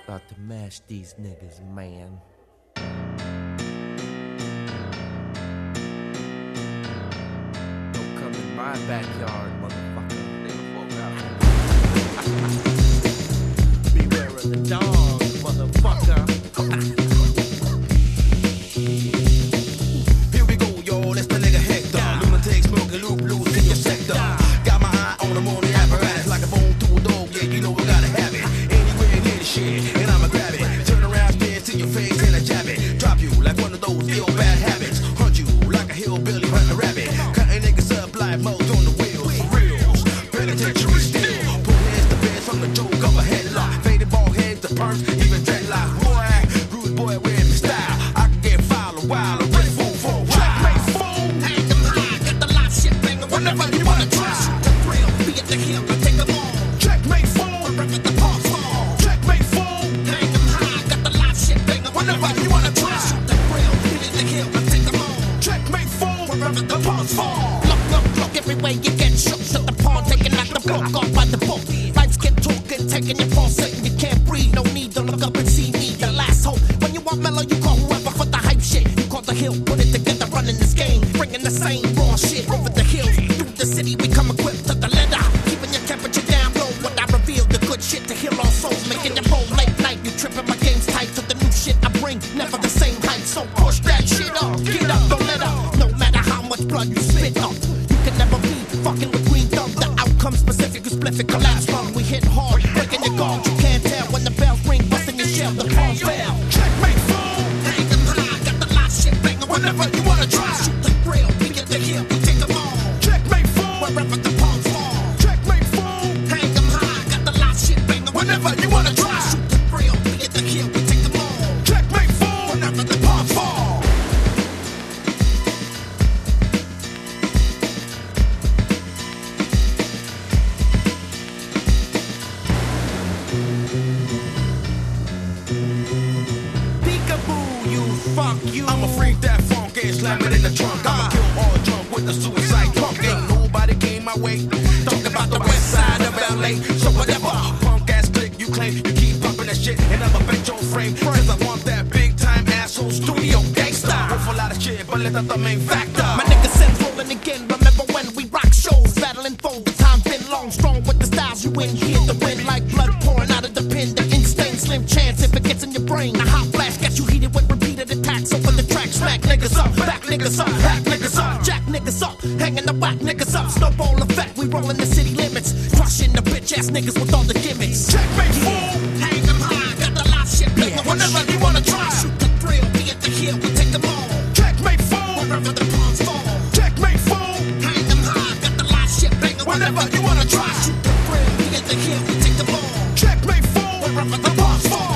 About to mash these niggas, man. Don't come in my backyard, motherfucker. Beware of the dog, motherfucker. Here we go, y'all. It's the nigga Hector. Lunatic smoking loop loose in your sector. Got my eye on the morning apparatus like a bone to a dog. Yeah, you know I gotta have it. Anywhere near the shit, and I'ma grab it. Turn around, stare to your face, and I jab it. Drop you like one of those ill bad habits. Hunt you like a hillbilly hunt a rabbit. Cutting niggas up like modes on the wheels. For reals, penitentiary still. Put heads to beds from the joke of a headlock. Faded ball heads to perms, even dreadlocks. Boy, rude boy with me style. I can get foul a while. Checkmate fool. Hang them high, got the live shit banging whenever you wanna try. The thrill, be at the hill, I take them on. Checkmate fool. Wherever the parts fall. Checkmate fool. Hang them high, got the live shit banging whenever you wanna try. The thrill, be at the hill, I take them on. Checkmate fool. Wherever the parts fall. Look, everywhere you get shook. Shut the pawn, taking out the book, off by the book. Lights get talking, taking your pulse, and you can't breathe. No need to look up and see me, the last hope. When you want mellow, you call whoever for the hype shit. You call the hill, put it together, running this game. Bringing the same raw shit over the hills. Through the city, we come equipped to the letter. Keeping your temperature down low when I reveal the good shit to heal all souls. Making your whole late night, you tripping, my game's tight. To the new shit I bring, never the same height. So push that shit up, get up, don't let up. No matter how much blood you spit up, you can never be fucking with green thumb. The outcome specific, you split it, collapse lung. We hit hard, breaking your guard. You can't tell when the bells ring, busting your shell, the palms fail. Checkmate fool. Hang them high, got the live shit banging whenever you wanna try. Shoot the thrill, we get the hill, we take them on. Checkmate fool. Wherever the palms fall. Checkmate fool. Hang them high, got the live shit banging whenever you wanna try. Shoot the thrill, we get the hill, we take them on. Checkmate fool. Whenever the palms fall. Peekaboo, you fuck you. I'ma freak that funk and slam it in the trunk. I'ma kill all drunk with the suicide punk. Ain't nobody came my way. Talk about the west side of LA. So whatever punk ass click you claim, you keep pumping that shit and I'ma bet your frame. Cause I want that big time asshole studio gangsta. With a lot of shit, but that's the main factor. My nigga Seth rolling again. Remember when we rock shows, battling foes. The time been long, strong with the styles you in here. The wind like blood pouring out of the pin. The ink stain, slim chance if it gets in your brain. The hot flash gets you heated with repeated attacks. Over the track, smack niggas up, back niggas up, back niggas up, jack niggas up, hanging the whack niggas up. Snowball effect, we rollin' the city limits, crushing the bitch ass niggas with all the gimmicks. Checkmate fool. Hang them high, got the live shit banging whenever you wanna try. Shoot the thrill, be at the hill, we take them on. Checkmate fool. Wherever the palms fall. Checkmate fool. Hang them high, got the live shit banging whenever you wanna try. Shoot the thrill, be at the hill, we take them on. Checkmate fool. Wherever the palms fall.